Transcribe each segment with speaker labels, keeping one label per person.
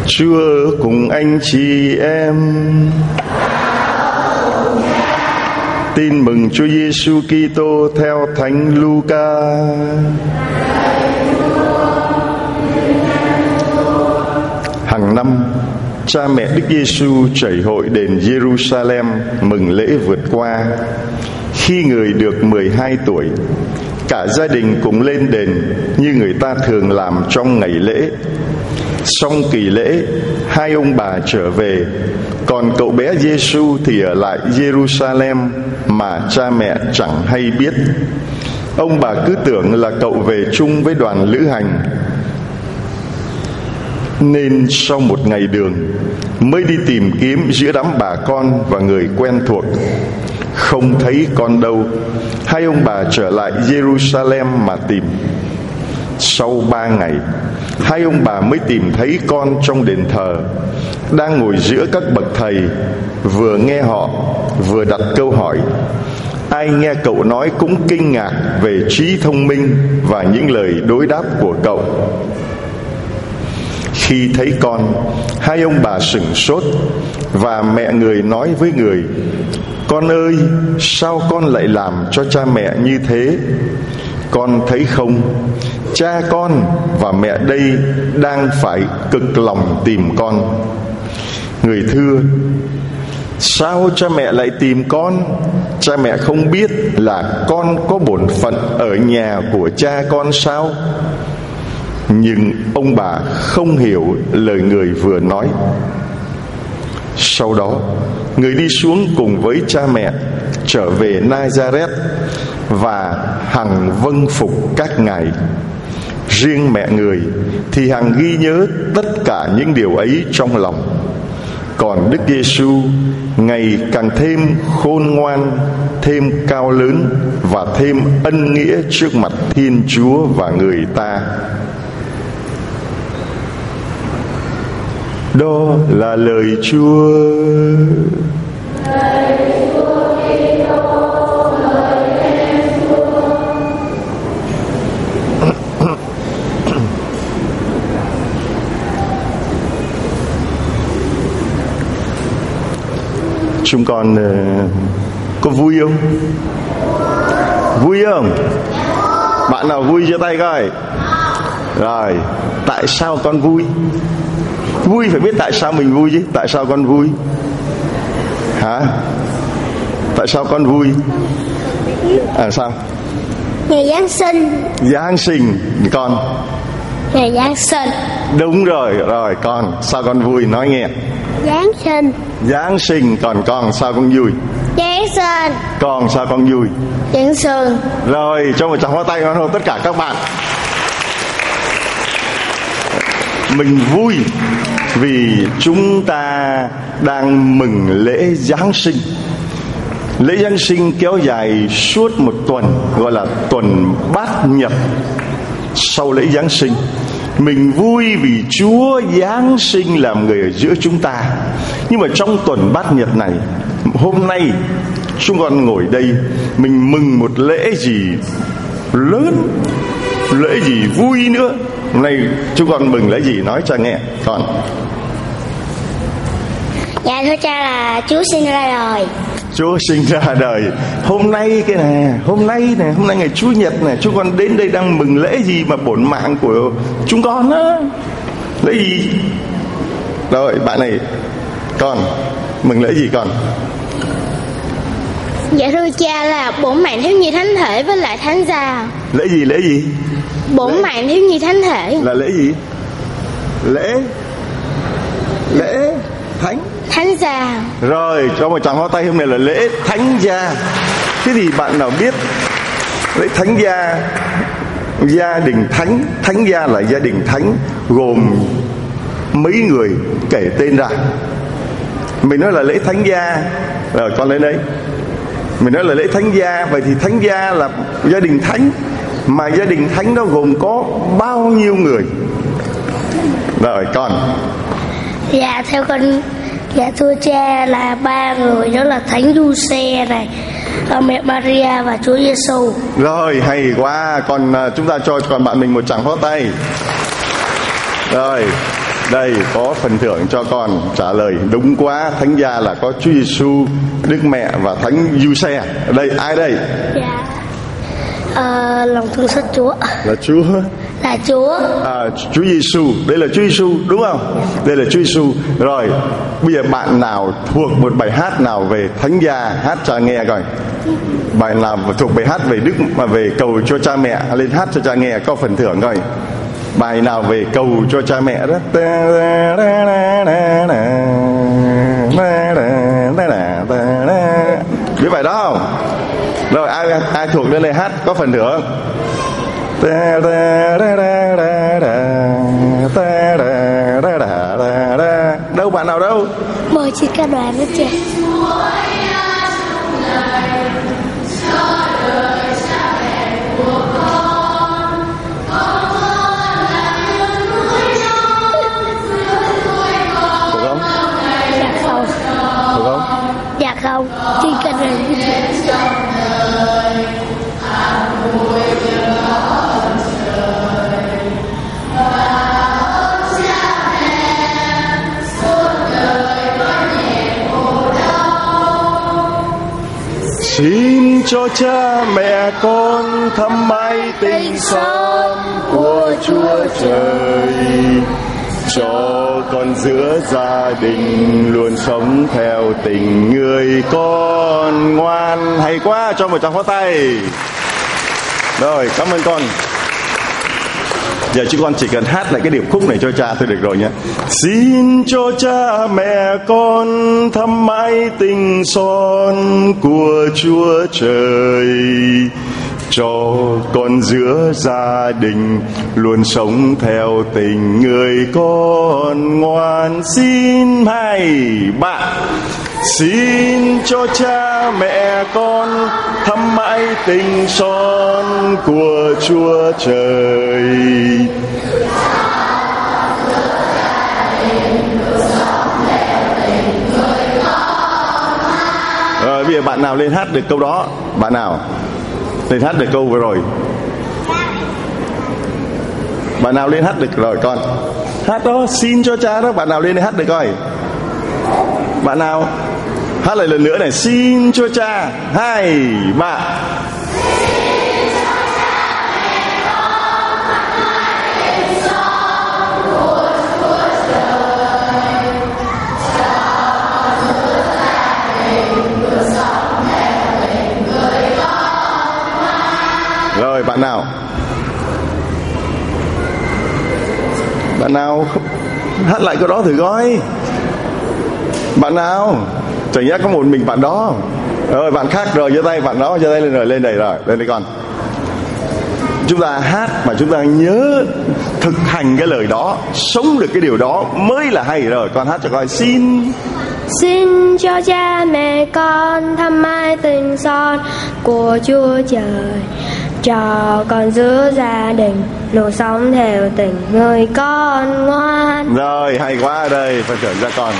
Speaker 1: Chúa ở cùng anh chị em. Tin mừng Chúa Giêsu Kitô theo Thánh Luca. Hàng năm, cha mẹ Đức Giêsu chảy hội đền Jerusalem mừng lễ vượt qua. Khi người được 12 tuổi, cả gia đình cùng lên đền như người ta thường làm trong ngày lễ. Xong kỳ lễ, hai ông bà trở về, còn cậu bé Giêsu thì ở lại Jerusalem mà cha mẹ chẳng hay biết. Ông bà cứ tưởng là cậu về chung với đoàn lữ hành, nên sau một ngày đường mới đi tìm kiếm giữa đám bà con và người quen thuộc. Không thấy con đâu, hai ông bà trở lại Jerusalem mà tìm. Sau 3 ngày, hai ông bà mới tìm thấy con trong đền thờ, đang ngồi giữa các bậc thầy, vừa nghe họ vừa đặt câu hỏi. Ai nghe cậu nói cũng kinh ngạc về trí thông minh và những lời đối đáp của cậu. Khi thấy con, hai ông bà sửng sốt, và mẹ người nói với người: Con ơi, sao con lại làm cho cha mẹ như thế? Con thấy không, cha con và mẹ đây đang phải cực lòng tìm con. Người thưa: Sao cha mẹ lại tìm con? Cha mẹ không biết là con có bổn phận ở nhà của cha con sao? Nhưng ông bà không hiểu lời người vừa nói. Sau đó, người đi xuống cùng với cha mẹ, trở về Nazareth và hằng vâng phục các ngài. Riêng mẹ người thì hằng ghi nhớ tất cả những điều ấy trong lòng. Còn Đức Giêsu ngày càng thêm khôn ngoan, thêm cao lớn và thêm ân nghĩa trước mặt Thiên Chúa và người ta. Đó là lời Chúa. Chúng con có vui không? Vui không? Bạn nào vui giơ tay coi. Rồi, tại sao con vui? Vui phải biết tại sao mình vui chứ. Tại sao con vui? Hả? Tại sao con vui? Sao?
Speaker 2: Ngày Giáng sinh.
Speaker 1: Giáng sinh. Con?
Speaker 2: Ngày Giáng sinh.
Speaker 1: Đúng rồi. Rồi con, sao con vui? Nói nghe.
Speaker 2: Giáng sinh.
Speaker 1: Giáng sinh. Còn con sao con vui?
Speaker 2: Giáng sinh.
Speaker 1: Con sao con vui?
Speaker 2: Giáng sinh.
Speaker 1: Rồi, cho một tràng pháo tay hoan hô tất cả các bạn. Mình vui vì chúng ta đang mừng lễ Giáng sinh. Lễ Giáng sinh kéo dài suốt một tuần, gọi là tuần Bát Nhật. Sau lễ Giáng sinh, mình vui vì Chúa Giáng sinh làm người ở giữa chúng ta. Nhưng mà trong tuần Bát Nhật này, hôm nay chúng con ngồi đây, mình mừng một lễ gì lớn, lễ gì vui nữa. Hôm nay chúng con mừng lễ gì? Nói cho nghe con.
Speaker 2: Dạ thưa cha là Chúa sinh ra đời.
Speaker 1: Chúa sinh ra đời. Hôm nay cái này, hôm nay ngày Chủ nhật này, chúng con đến đây đang mừng lễ gì mà bổn mạng của chúng con á? Lễ gì? Rồi bạn này, con mừng lễ gì con?
Speaker 2: Dạ thưa cha là bổn mạng thiếu nhi thánh thể với lại thánh gia.
Speaker 1: Lễ gì? Lễ gì?
Speaker 2: Bổn mạng thiếu nhi thánh thể.
Speaker 1: Là lễ gì? Lễ
Speaker 2: Thánh gia.
Speaker 1: Rồi, cho một tràng pháo tay. Hôm nay là lễ Thánh gia. Thế thì bạn nào biết lễ Thánh gia? Gia đình thánh, Thánh gia là gia đình thánh, gồm mấy người kể tên ra. Mình nói là lễ Thánh gia. Rồi con lên đấy. Mình nói là lễ Thánh gia. Vậy thì Thánh gia là gia đình thánh, mà gia đình thánh đó gồm có bao nhiêu người? Rồi con.
Speaker 2: Dạ theo con, dạ thưa cha là 3 người, đó là Thánh Giuse này, mẹ Maria và Chúa Giêsu.
Speaker 1: Rồi hay quá. Còn chúng ta cho bạn mình một tràng pháo tay. Rồi Đây có phần thưởng cho con. Trả lời đúng quá. Thánh gia là có Chúa Giêsu, Đức Mẹ và Thánh Giuse. Đây ai đây?
Speaker 2: Dạ lòng thương xót Chúa.
Speaker 1: Là Chúa.
Speaker 2: Là Chúa.
Speaker 1: Chúa Giêsu. Đây là Chúa Giêsu đúng không? Đây là Chúa Giêsu. Rồi bây giờ bạn nào thuộc một bài hát nào về Thánh gia hát cho nghe coi. Bạn nào thuộc bài hát về Đức mà về cầu cho cha mẹ lên hát cho cha nghe có phần thưởng coi. Bài nào về cầu cho cha mẹ đó. Biết bài đó không? Rồi ai thuộc lên đây hát có phần thưởng. Đâu bạn nào đâu?
Speaker 2: Mời chị ca đoàn đó chị. Dạ không, chỉ cần là
Speaker 1: xin cho cha mẹ con thăm mãi tình son của Chúa Trời, cho con giữa gia đình luôn sống theo tình người con ngoan. Hay quá, cho một tràng pháo tay. Rồi, cảm ơn con. Giờ chứ con chỉ cần hát lại cái điệp khúc này cho cha thôi được rồi nhé. Xin cho cha mẹ con thăm mãi tình son của Chúa Trời, cho con giữa gia đình luôn sống theo tình người con ngoan. Xin hai bạn. Xin cho cha mẹ con thăm mãi tình son của Chúa Trời. Rồi bây giờ bạn nào lên hát được câu đó? Bạn nào lên hát được câu vừa rồi? Bạn nào lên hát được rồi con? Hát đó, xin cho cha đó. Bạn nào lên hát được coi? Bạn nào? Hát lại lần nữa này. Xin cho cha. 2, 3. Rồi bạn nào? Bạn nào hát lại cái đó thử coi. Bạn nào? Chẳng nhẽ có một mình bạn đó. Rồi bạn khác rồi, giơ tay. Bạn đó giơ tay lên rồi, lên đây rồi. Lên đây con. Chúng ta hát mà chúng ta nhớ thực hành cái lời đó, sống được cái điều đó mới là hay rồi. Con hát cho coi.
Speaker 3: Xin cho cha mẹ con thăm mãi tình son của Chúa Trời, cho con giữa gia đình luôn sống theo tình người con ngoan.
Speaker 1: Rồi hay quá. Đây phần thưởng cho con.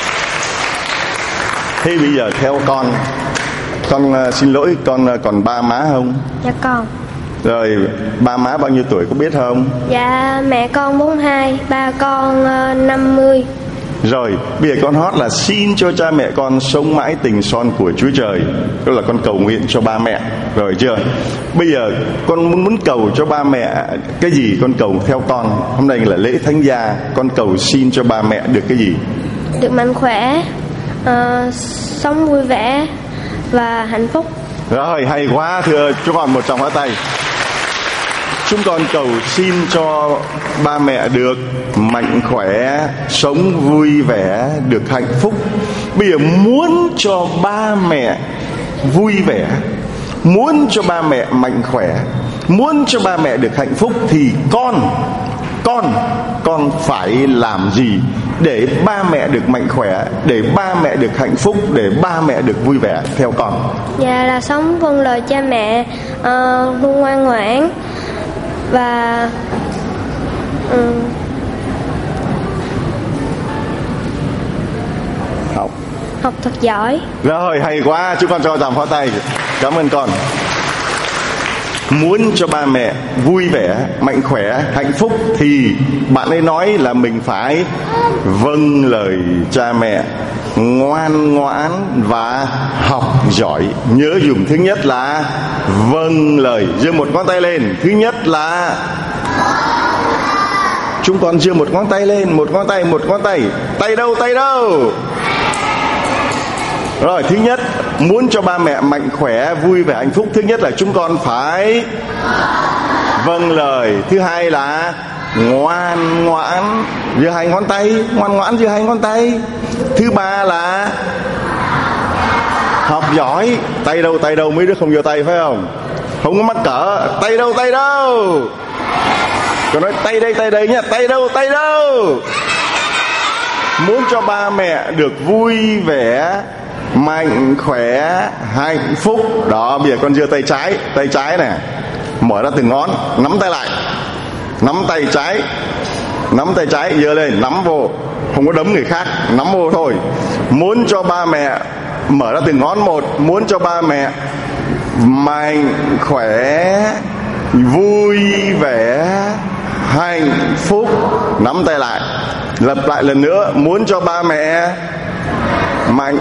Speaker 1: Thế bây giờ theo con xin lỗi, con còn ba má không?
Speaker 3: Dạ con.
Speaker 1: Rồi ba má bao nhiêu tuổi có biết không?
Speaker 3: Dạ mẹ con 42, ba con 50.
Speaker 1: Rồi bây giờ con hót là xin cho cha mẹ con sống mãi tình son của Chúa Trời. Đó là con cầu nguyện cho ba mẹ. Rồi chưa? Bây giờ con muốn cầu cho ba mẹ cái gì con cầu theo con. Hôm nay là lễ Thánh gia, con cầu xin cho ba mẹ được cái gì?
Speaker 3: Được mạnh khỏe, sống vui vẻ và hạnh phúc.
Speaker 1: Rồi hay quá. Thưa cho con một tràng pháo tay. Chúng con cầu xin cho ba mẹ được mạnh khỏe, sống vui vẻ, được hạnh phúc. Bây giờ muốn cho ba mẹ vui vẻ, muốn cho ba mẹ mạnh khỏe, muốn cho ba mẹ được hạnh phúc thì con phải làm gì để ba mẹ được mạnh khỏe, để ba mẹ được hạnh phúc, để ba mẹ được vui vẻ theo con?
Speaker 3: Dạ là sống vâng lời cha mẹ, luôn ngoan ngoãn và học thật giỏi.
Speaker 1: Rồi hay quá. Chúng con cho tràng pháo tay. Cảm ơn con. muốn cho ba mẹ vui vẻ, mạnh khỏe, hạnh phúc thì bạn ấy nói là mình phải vâng lời cha mẹ, ngoan ngoãn và học giỏi. Nhớ dùng thứ nhất là vâng lời. Giơ một ngón tay lên. Thứ nhất là chúng con giơ một ngón tay lên, một ngón tay, một ngón tay. Tay đâu, tay đâu? Rồi, thứ nhất, muốn cho ba mẹ mạnh khỏe, vui vẻ, hạnh phúc, thứ nhất là chúng con phải vâng lời. Thứ hai là ngoan ngoãn, giơ hai ngón tay, ngoan ngoãn giơ hai ngón tay. Thứ ba là học giỏi. Tay đâu, mấy đứa không giơ tay phải không? Không có mắc cỡ. Tay đâu, tay đâu? Còn nói tay đây nhá. Tay đâu? Muốn cho ba mẹ được vui vẻ, mạnh khỏe, hạnh phúc. Đó, bây giờ con giơ tay trái nè, mở ra từng ngón, nắm tay lại, nắm tay trái giơ lên, nắm vô, không có đấm người khác, nắm vô thôi. Muốn cho ba mẹ, mở ra từng ngón một, muốn cho ba mẹ mạnh khỏe, vui vẻ, hạnh phúc, nắm tay lại. Lặp lại lần nữa, muốn cho ba mẹ mạnh.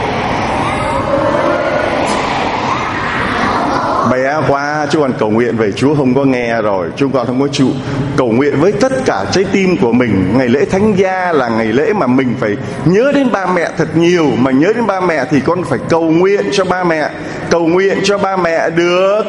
Speaker 1: Bé quá, chúng con cầu nguyện về Chúa không có nghe rồi, chúng con không có chịu cầu nguyện với tất cả trái tim của mình. Ngày lễ Thánh Gia là ngày lễ mà mình phải nhớ đến ba mẹ thật nhiều. Mà nhớ đến ba mẹ thì con phải cầu nguyện cho ba mẹ, cầu nguyện cho ba mẹ được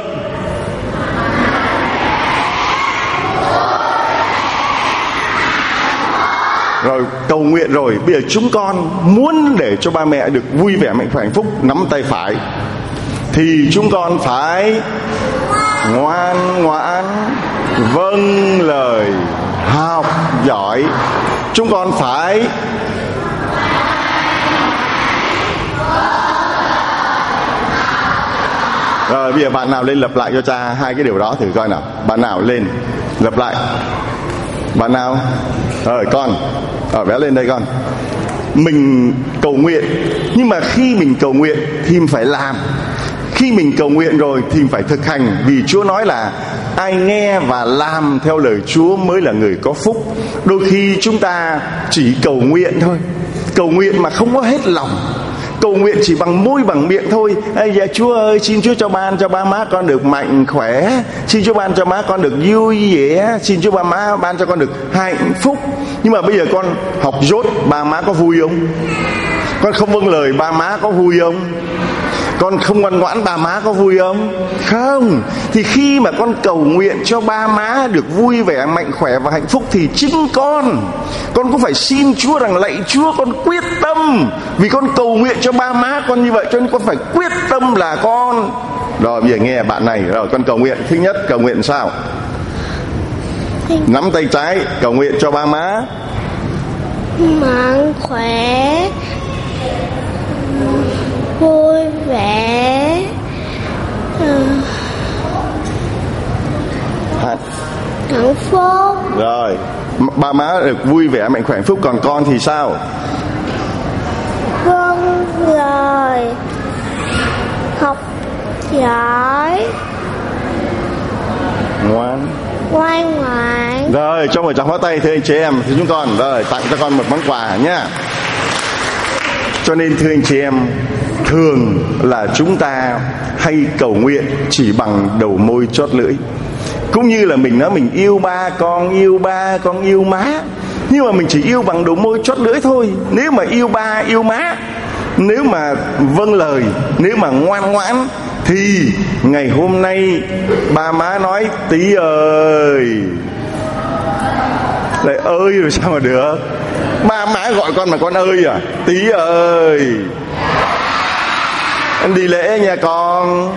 Speaker 1: rồi, cầu nguyện rồi. Bây giờ chúng con muốn để cho ba mẹ được vui vẻ, mạnh khỏe, hạnh phúc, nắm tay phải thì chúng con phải ngoan ngoãn, vâng lời, học giỏi. Chúng con phải rồi. Bây giờ bạn nào lên lặp lại cho cha hai cái điều đó thử coi nào. Bạn nào lên lặp lại? Bạn nào? Rồi con, bé lên đây con. Mình cầu nguyện, nhưng mà khi mình cầu nguyện thì mình phải làm. Khi mình cầu nguyện rồi thì phải thực hành. Vì Chúa nói là ai nghe và làm theo lời Chúa mới là người có phúc. Đôi khi chúng ta chỉ cầu nguyện thôi, cầu nguyện mà không có hết lòng, cầu nguyện chỉ bằng môi bằng miệng thôi. Dạ Chúa ơi, xin Chúa cho ban cho ba má con được mạnh khỏe, xin Chúa ban cho má con được vui vẻ, xin Chúa ba má ban cho con được hạnh phúc. Nhưng mà bây giờ con học dốt, ba má có vui không? Con không vâng lời, ba má có vui không? Con không ngoan ngoãn, ba má có vui không? Không. Thì khi mà con cầu nguyện cho ba má được vui vẻ, mạnh khỏe và hạnh phúc thì chính con cũng phải xin Chúa rằng lạy Chúa, con quyết tâm, vì con cầu nguyện cho ba má con như vậy cho nên con phải quyết tâm là con. Rồi bây giờ nghe bạn này. Rồi con cầu nguyện. Thứ nhất, cầu nguyện sao? Nắm tay trái, cầu nguyện cho ba má
Speaker 2: mạnh khỏe, vui vẻ, hạnh phúc.
Speaker 1: Rồi, ba má được vui vẻ, mạnh khỏe, hạnh phúc. Còn con thì sao?
Speaker 2: Vâng lời, học giỏi,
Speaker 1: ngoan
Speaker 2: ngoan.
Speaker 1: Rồi, cho một tràng pháo tay thưa anh chị em. Thì chúng con rồi tặng cho con một món quà nhá. Cho nên thưa anh chị em, thường là chúng ta hay cầu nguyện chỉ bằng đầu môi chót lưỡi. Cũng như là mình nói mình yêu ba, con yêu má, nhưng mà mình chỉ yêu bằng đầu môi chót lưỡi thôi. Nếu mà yêu ba, yêu má, nếu mà vâng lời, nếu mà ngoan ngoãn thì ngày hôm nay ba má nói tí ơi, lại ơi rồi sao mà được. Ba má gọi con mà con ơi à? Tí ơi, em đi lễ nha con,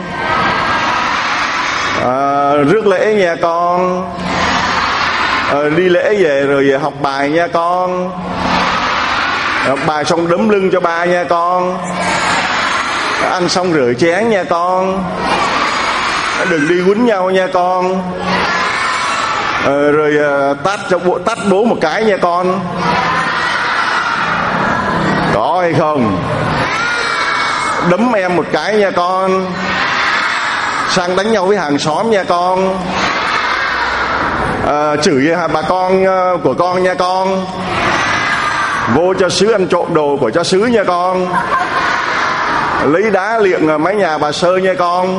Speaker 1: rước lễ nha con, đi lễ về rồi về học bài nha con, học bài xong đấm lưng cho ba nha con, ăn xong rửa chén nha con, đừng đi quýnh nhau nha con, rồi tát bố một cái nha con. Có hay không? Đấm em một cái nha con. sang đánh nhau với hàng xóm nha con. Chửi bà con của con nha con. Vô cho xứ ăn trộm đồ của cho xứ nha con. Lấy đá liệng mái nhà bà Sơ nha con.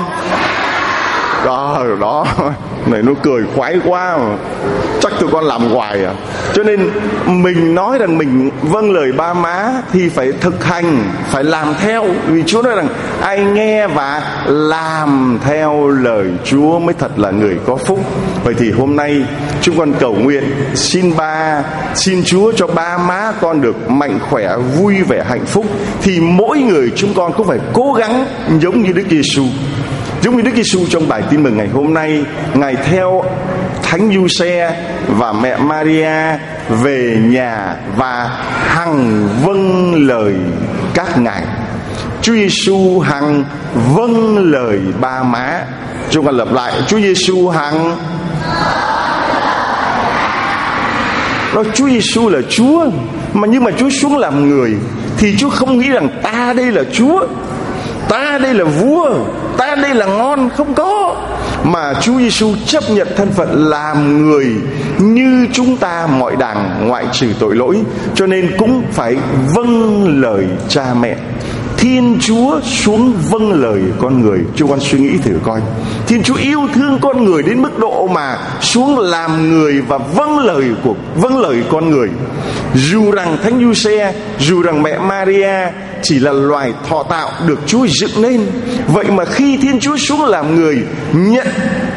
Speaker 1: Đó này nó cười khoái quá mà. Chắc tụi con làm hoài à. Cho nên mình nói rằng mình vâng lời ba má thì phải thực hành, phải làm theo. Vì Chúa nói rằng ai nghe và làm theo lời Chúa mới thật là người có phúc. Vậy thì hôm nay chúng con cầu nguyện xin Chúa cho ba má con được mạnh khỏe, vui vẻ, hạnh phúc. Thì mỗi người chúng con cũng phải cố gắng giống như Đức Giêsu. Giống như Đức Giêsu trong bài tin mừng ngày hôm nay, Ngài theo Thánh Giuse và mẹ Maria về nhà và hằng vâng lời các ngài. Chúa Giêsu hằng vâng lời ba má. Chúng con lặp lại, Chúa Giêsu hằng. Đó, Chúa Giêsu là Chúa, nhưng mà Chúa xuống làm người thì Chúa không nghĩ rằng ta đây là Chúa, ta đây là vua, ta đây là ngon, không có. Mà Chúa Giêsu chấp nhận thân phận làm người như chúng ta mọi đẳng, ngoại trừ tội lỗi. Cho nên cũng phải vâng lời cha mẹ. Thiên Chúa xuống vâng lời con người. Chúng con suy nghĩ thử coi, Thiên Chúa yêu thương con người đến mức độ mà xuống làm người và vâng lời con người. Dù rằng Thánh Giuse, dù rằng mẹ Maria chỉ là loài thọ tạo được Chúa dựng nên, vậy mà khi Thiên Chúa xuống làm người, nhận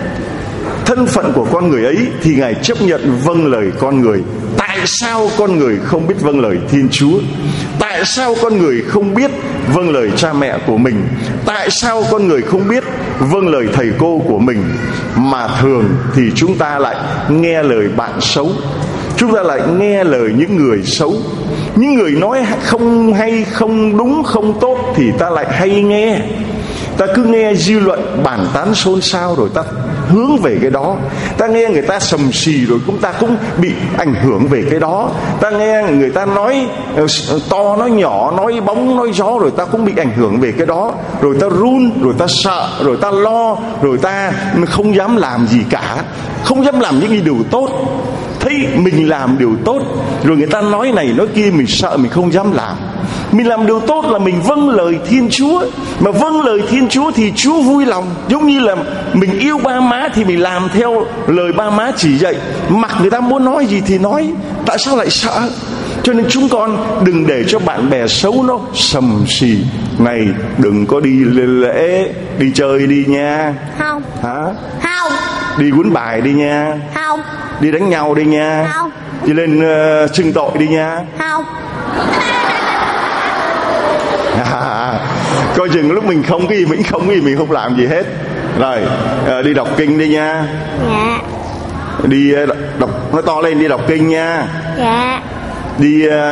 Speaker 1: thân phận của con người ấy, thì Ngài chấp nhận vâng lời con người. Tại sao con người không biết vâng lời Thiên Chúa? Tại sao con người không biết vâng lời cha mẹ của mình? Tại sao con người không biết vâng lời thầy cô của mình? Mà thường thì chúng ta lại nghe lời bạn xấu, chúng ta lại nghe lời những người xấu. Những người nói không hay, không đúng, không tốt thì ta lại hay nghe. Ta cứ nghe dư luận bàn tán xôn xao rồi ta hướng về cái đó. Ta nghe người ta sầm xì rồi ta cũng bị ảnh hưởng về cái đó. Ta nghe người ta nói to nói nhỏ, nói bóng nói gió rồi ta cũng bị ảnh hưởng về cái đó. Rồi ta run, rồi ta sợ, rồi ta lo, rồi ta không dám làm gì cả, không dám làm những điều tốt. Thấy mình làm điều tốt rồi người ta nói này nói kia, mình sợ, mình không dám làm. Mình làm điều tốt là mình vâng lời Thiên Chúa. Mà vâng lời Thiên Chúa thì Chúa vui lòng. Giống như là mình yêu ba má thì mình làm theo lời ba má chỉ dạy, mặc người ta muốn nói gì thì nói. Tại sao lại sợ? Cho nên chúng con đừng để cho bạn bè xấu nó sầm xì. Này đừng có đi lễ, đi chơi đi nha.
Speaker 2: Không.
Speaker 1: Hả?
Speaker 2: Không.
Speaker 1: Đi quýnh bài đi nha.
Speaker 2: Không.
Speaker 1: Đi đánh nhau đi nha.
Speaker 2: Không.
Speaker 1: Đi lên xưng tội đi nha.
Speaker 2: Không.
Speaker 1: Coi chừng lúc mình không cái gì, mình không làm gì hết. Rồi đi đọc kinh đi nha.
Speaker 2: Dạ.
Speaker 1: Đi đọc, nói to lên, đi đọc kinh nha.
Speaker 2: Dạ.
Speaker 1: Đi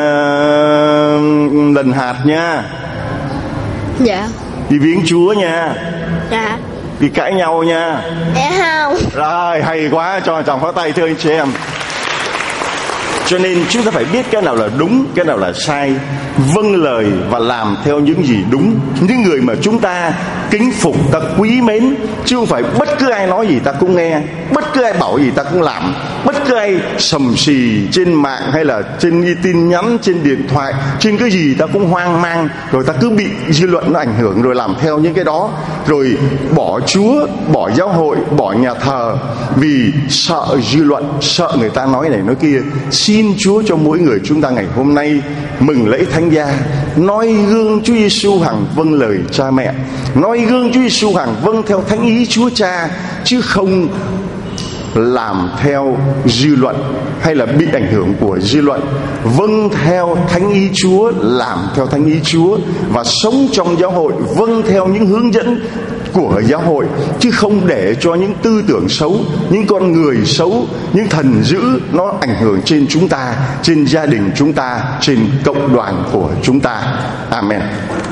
Speaker 1: lần hạt nha.
Speaker 3: Dạ.
Speaker 1: Đi viếng Chúa nha.
Speaker 2: Dạ.
Speaker 1: Đi cãi nhau nha.
Speaker 2: Dạ không.
Speaker 1: Rồi hay quá, cho chồng pháo tay thưa anh chị em. Cho nên chúng ta phải biết cái nào là đúng, cái nào là sai, vâng lời và làm theo những gì đúng. Những người mà chúng ta kính phục, ta quý mến, chứ không phải bất cứ ai nói gì ta cũng nghe, bất cứ ai bảo gì ta cũng làm, bất cứ ai sầm xì trên mạng hay là trên tin nhắn, trên điện thoại, trên cái gì ta cũng hoang mang, rồi ta cứ bị dư luận nó ảnh hưởng rồi làm theo những cái đó, rồi bỏ Chúa, bỏ giáo hội, bỏ nhà thờ vì sợ dư luận, sợ người ta nói này nói kia. Xin Chúa cho mỗi người chúng ta ngày hôm nay mừng lễ Thánh Gia, noi gương Chúa Giêsu hằng vâng lời cha mẹ, noi gương Chúa Giêsu hằng vâng theo thánh ý Chúa Cha, chứ không làm theo dư luận hay là bị ảnh hưởng của dư luận. Vâng theo thánh ý Chúa, làm theo thánh ý Chúa và sống trong giáo hội vâng theo những hướng dẫn của giáo hội, chứ không để cho những tư tưởng xấu, những con người xấu, những thần dữ nó ảnh hưởng trên chúng ta, trên gia đình chúng ta, trên cộng đoàn của chúng ta. Amen.